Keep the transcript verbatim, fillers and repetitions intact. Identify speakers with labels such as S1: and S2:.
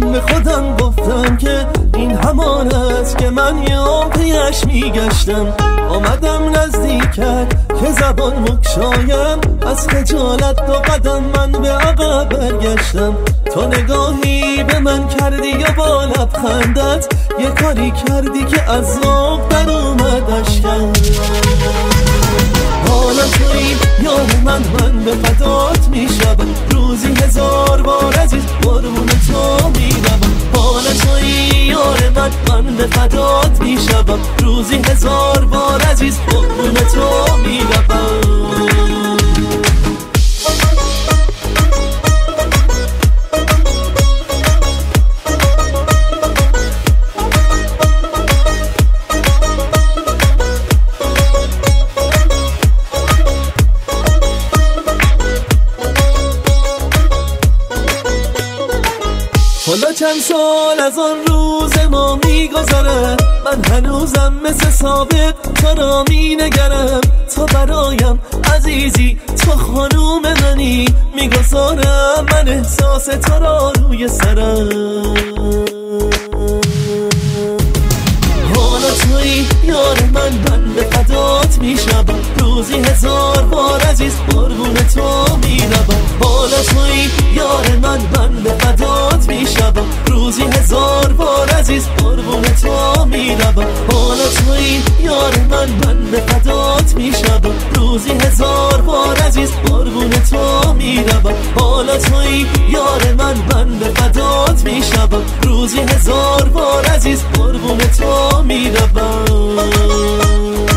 S1: من به خودم گفتم که این همان است که من یه پیش میگشتم. آمدم نزدیکت که زبان مکشایم، از خجالت دو قدم من به عقب برگشتم. تو نگاهی به من کردی یا با لبخندت یه کاری کردی که از ذوق در اومد اشکم. حالا تویی یار من، من به فدات میشم، روزی هزار بار عزیز قربون تو میرم. حالا تویی یار من، من به فدات میشم، روزی هزار بار عزیز قربون تو میرم. حالا چند سال از آن روز ما میگذره، من هنوزم مثل سابق تو را مینگرم. تو برایم عزیزی، تو خانوم منی، میگذارم من احساس تو را روی سرم. حالا تویی یار من، من به فدات میشم، روزی هزار بار عزیز قربون تو میرم. حالا تویی یار من، من به فدات میشم، روزی هزار بار عزیز قربون تو میرم. حالا تویی یار من، من به فدات میشم، روزی هزار بار عزیز قربون تو میرم. حالا تویی یار من، من به فدات میشم، روزی هزار بار عزیز قربون تو میرم.